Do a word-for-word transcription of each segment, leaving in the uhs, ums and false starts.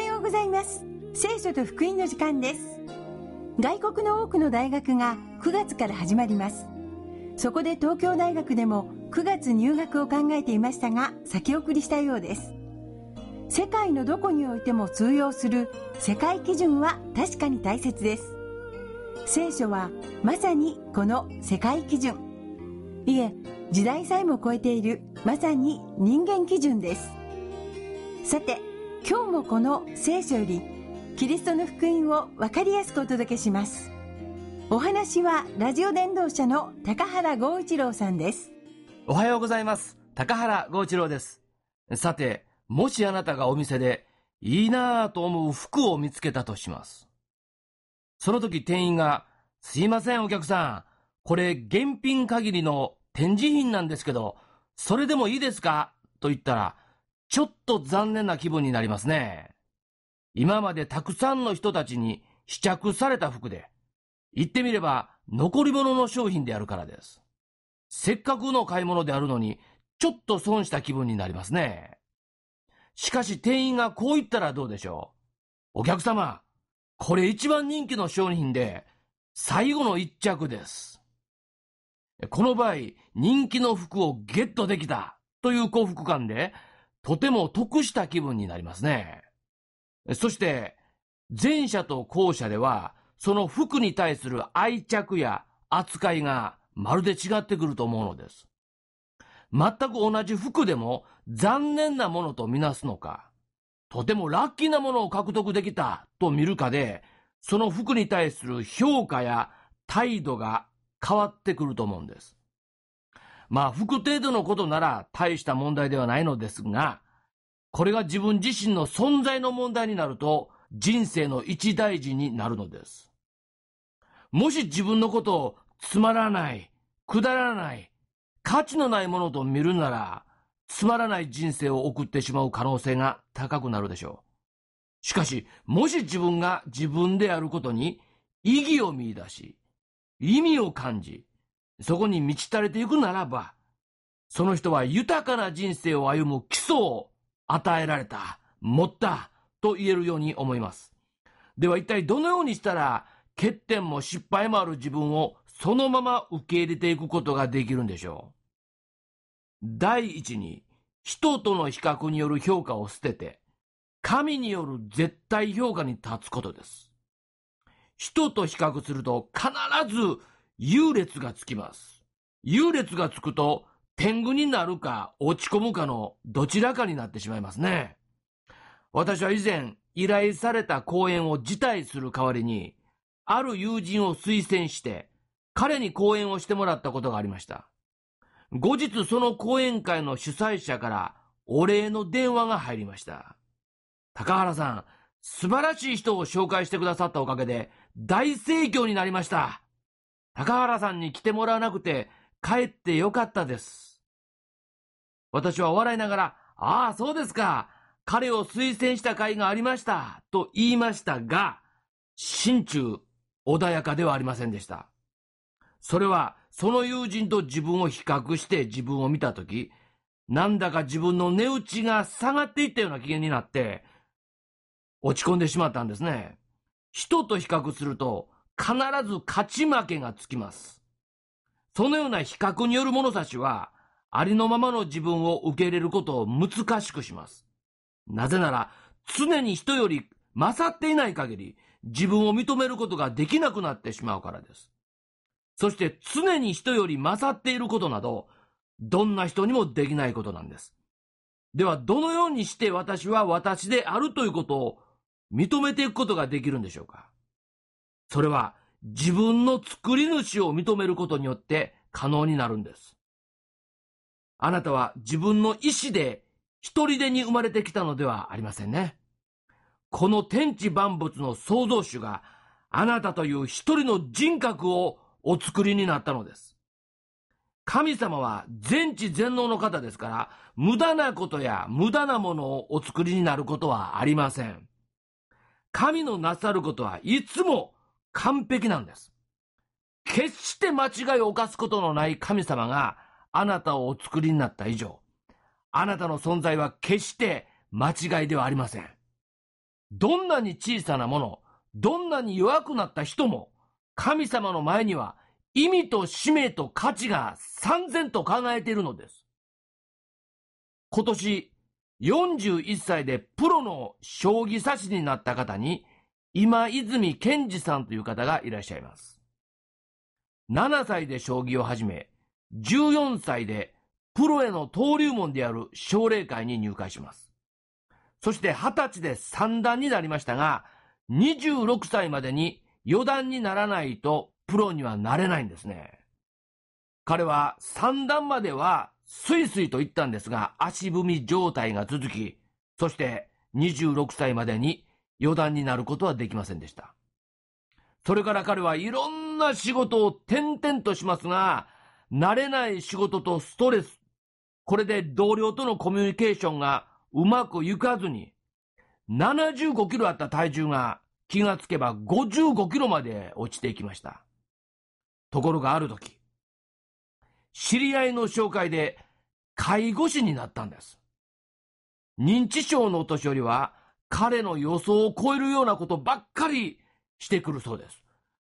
ようございます。聖書と福音の時間です。外国の多くの大学がくがつから始まります。そこで東京大学でもくがつ入学を考えていましたが、先送りしたようです。世界のどこにおいても通用する世界基準は確かに大切です。聖書はまさにこの世界基準、いえ時代さえも超えているまさに人間基準です。さて今日もこの聖書よりキリストの福音を分かりやすくお届けします。お話はラジオ伝道者の高原剛一郎さんです。 おはようございます。高原剛一郎です。さて、もしあなたがお店でいいなぁと思う服を見つけたとします。その時店員が、すいませんお客さん、これ現品限りの展示品なんですけど、それでもいいですかと言ったら、ちょっと残念な気分になりますね。今までたくさんの人たちに試着された服で、言ってみれば残り物の商品であるからです。せっかくの買い物であるのに、ちょっと損した気分になりますね。しかし店員がこう言ったらどうでしょう。お客様、これ一番人気の商品で、最後の一着です。この場合、人気の服をゲットできたという幸福感で、とても得した気分になりますね。そして、前者と後者では、その服に対する愛着や扱いがまるで違ってくると思うのです。全く同じ服でも残念なものとみなすのか、とてもラッキーなものを獲得できたと見るかで、その服に対する評価や態度が変わってくると思うんです。まあ服程度のことなら大した問題ではないのですが、これが自分自身の存在の問題になると人生の一大事になるのです。もし自分のことをつまらない、くだらない、価値のないものと見るなら、つまらない人生を送ってしまう可能性が高くなるでしょう。しかし、もし自分が自分であることに意義を見出し、意味を感じ、そこに満ち足れていくならば、その人は豊かな人生を歩む基礎を与えられた、持ったと言えるように思います。では一体どのようにしたら欠点も失敗もある自分をそのまま受け入れていくことができるんでしょう。第一に、人との比較による評価を捨てて、神による絶対評価に立つことです。人と比較すると必ず優劣がつきます。優劣がつくと天狗になるか落ち込むかのどちらかになってしまいますね。私は以前依頼された講演を辞退する代わりに、ある友人を推薦して彼に講演をしてもらったことがありました。後日その講演会の主催者からお礼の電話が入りました。高原さん、素晴らしい人を紹介してくださったおかげで大盛況になりました。高原さんに来てもらわなくて帰ってよかったです。私は笑いながら、ああそうですか、彼を推薦した甲斐がありましたと言いましたが、心中穏やかではありませんでした。それはその友人と自分を比較して自分を見たとき、なんだか自分の値打ちが下がっていったような気になって落ち込んでしまったんですね。人と比較すると必ず勝ち負けがつきます。そのような比較による物差しはありのままの自分を受け入れることを難しくします。なぜなら常に人より勝っていない限り自分を認めることができなくなってしまうからです。そして常に人より勝っていることなど、どんな人にもできないことなんです。ではどのようにして私は私であるということを認めていくことができるんでしょうか。それは自分の作り主を認めることによって可能になるんです。あなたは自分の意志で一人でに生まれてきたのではありませんね。この天地万物の創造主があなたという一人の人格をお作りになったのです。神様は全知全能の方ですから、無駄なことや無駄なものをお作りになることはありません。神のなさることはいつも完璧なんです。決して間違いを犯すことのない神様があなたをお作りになった以上、あなたの存在は決して間違いではありません。 どんなに小さなもの、どんなに弱くなった人も、神様の前には意味と使命と価値が三然と考えているのです。今年よんじゅういっさいでプロの将棋指しになった方に、今泉健二さんという方がいらっしゃいます。ななさいで将棋を始め、じゅうよんさいでプロへの登竜門である奨励会に入会します。そしてはたちで三段になりましたが、にじゅうろくさいまでに四段にならないとプロにはなれないんですね。彼は三段まではスイスイと言ったんですが、足踏み状態が続き、そしてにじゅうろくさいまでに四段になることはできませんでした。それから彼はいろんな仕事を転々としますが、慣れない仕事とストレス、これで同僚とのコミュニケーションがうまくいかずに、ななじゅうごキロあった体重が気がつけばごじゅうごキロまで落ちていきました。ところがある時、知り合いの紹介で介護士になったんです。認知症のお年寄りは彼の予想を超えるようなことばっかりしてくるそうです。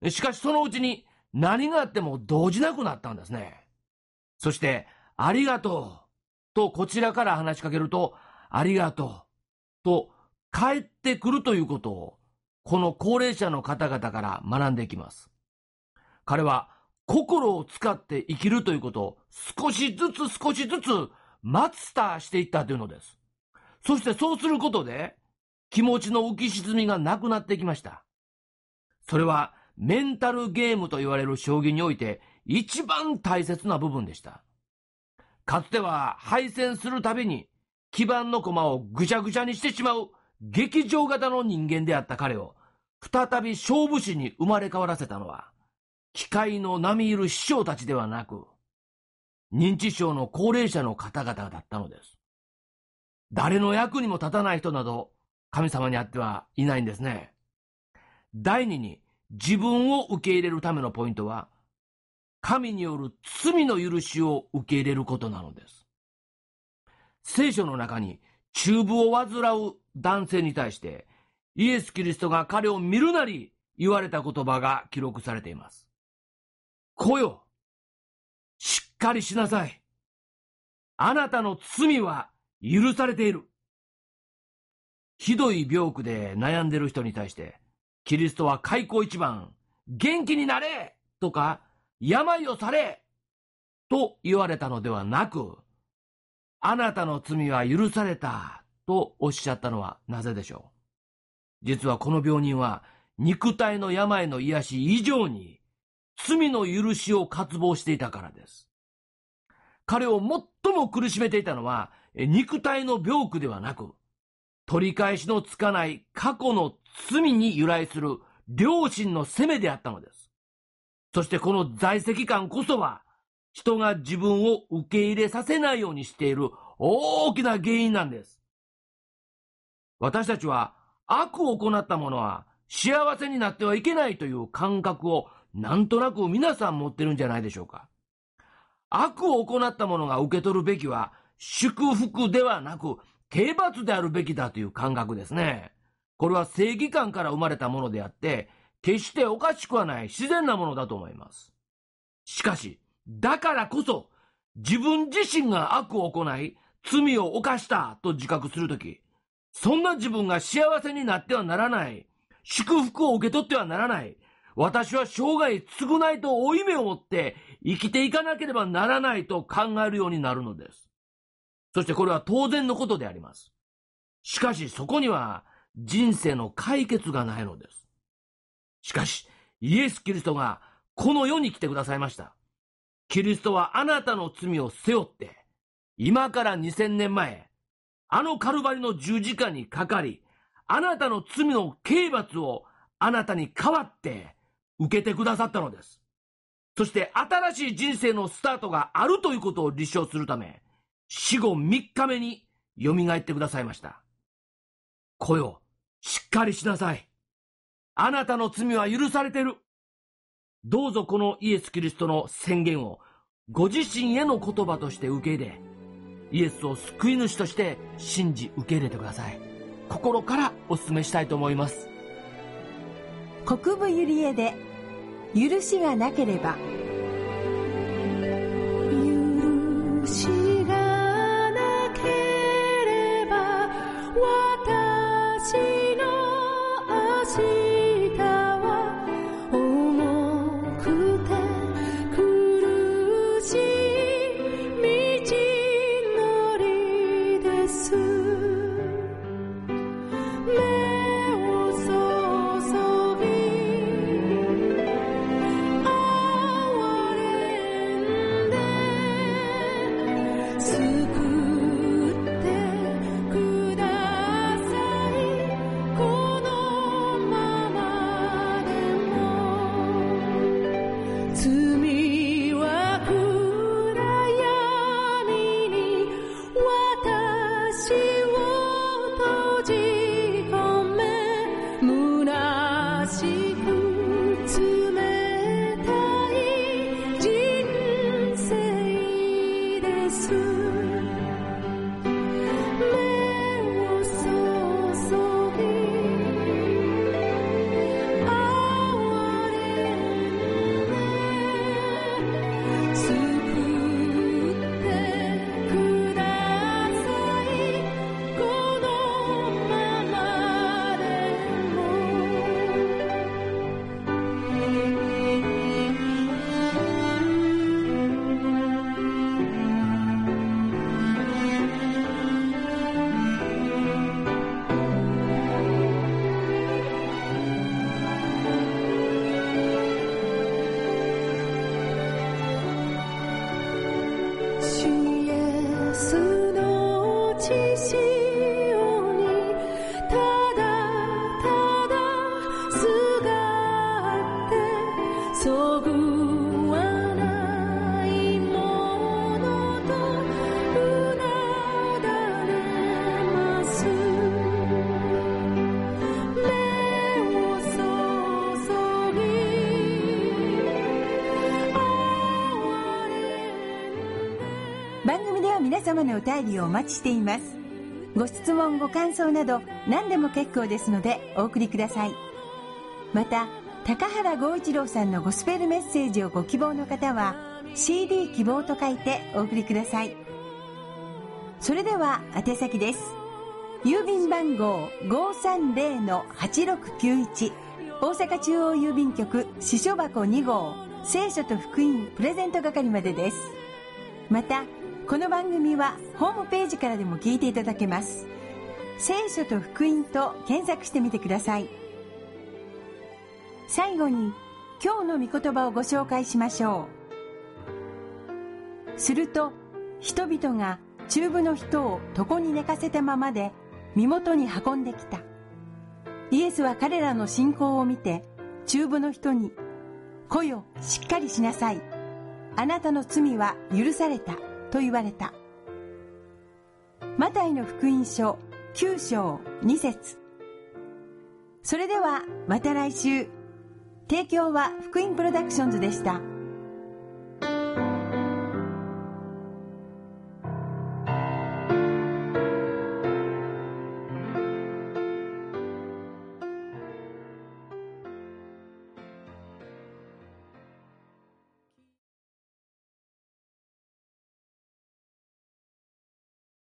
しかしそのうちに何があっても動じなくなったんですね。そしてありがとうとこちらから話しかけると、ありがとうと帰ってくるということを、この高齢者の方々から学んでいきます。彼は心を使って生きるということを少しずつ少しずつマスターしていったというのです。そしてそうすることで気持ちの浮き沈みがなくなってきました。それはメンタルゲームと言われる将棋において一番大切な部分でした。かつては敗戦するたびに基盤の駒をぐちゃぐちゃにしてしまう劇場型の人間であった彼を再び勝負師に生まれ変わらせたのは、機械の並みいる師匠たちではなく、認知症の高齢者の方々だったのです。誰の役にも立たない人など神様にあってはいないんですね。第二に、自分を受け入れるためのポイントは、神による罪の許しを受け入れることなのです。聖書の中に中部を患う男性に対してイエス・キリストが彼を見るなり言われた言葉が記録されています。来よ、しっかりしなさい。あなたの罪は許されている。ひどい病苦で悩んでいる人に対してキリストは開口一番、元気になれとか病をされと言われたのではなく、あなたの罪は許されたとおっしゃったのはなぜでしょう。実はこの病人は肉体の病の癒し以上に罪の許しを渇望していたからです。彼を最も苦しめていたのは肉体の病苦ではなく、取り返しのつかない過去の罪に由来する良心の責めであったのです。そしてこの在籍感こそは人が自分を受け入れさせないようにしている大きな原因なんです。私たちは悪を行った者は幸せになってはいけないという感覚をなんとなく皆さん持ってるんじゃないでしょうか。悪を行った者が受け取るべきは祝福ではなく刑罰であるべきだという感覚ですね。これは正義感から生まれたものであって決しておかしくはない自然なものだと思います。しかしだからこそ自分自身が悪を行い罪を犯したと自覚するとき、そんな自分が幸せになってはならない、祝福を受け取ってはならない、私は生涯償いと負い目を持って生きていかなければならないと考えるようになるのです。そしてこれは当然のことであります。しかしそこには人生の解決がないのです。しかしイエス・キリストがこの世に来てくださいました。キリストはあなたの罪を背負って今からにせんねんまえ、あのカルバリの十字架にかかり、あなたの罪の刑罰をあなたに代わって受けてくださったのです。そして新しい人生のスタートがあるということを立証するため、死後みっかめによみがえってくださいました。来よ、しっかりしなさい。あなたの罪は許されている。どうぞこのイエス・キリストの宣言をご自身への言葉として受け入れ、イエスを救い主として信じ受け入れてください。 心からお勧めしたいと思います。 国分ゆりえで許しがなければ。 許しがなければ私の明日は重くて苦しい道のりです。 番組では皆様のお便りをお待ちしています。ご質問ご感想など何でも結構ですのでお送りください。また高原剛一郎さんのゴスペルメッセージをご希望の方は シーディー 希望と書いてお送りください。それでは宛先です。郵便番号 ごーさんぜろのはちろくきゅういち 大阪中央郵便局支所箱に号聖書と福音プレゼント係までです。またこの番組はホームページからでも聞いていただけます。聖書と福音と検索してみてください。最後に今日の御言葉をご紹介しましょう。すると人々が中部の人を床に寝かせたままで身元に運んできた。イエスは彼らの信仰を見て中部の人に、来よ、しっかりしなさい。あなたの罪は許されたと言われた。マタイの福音書きゅう章に節。それではまた来週。提供は福音プロダクションズでした。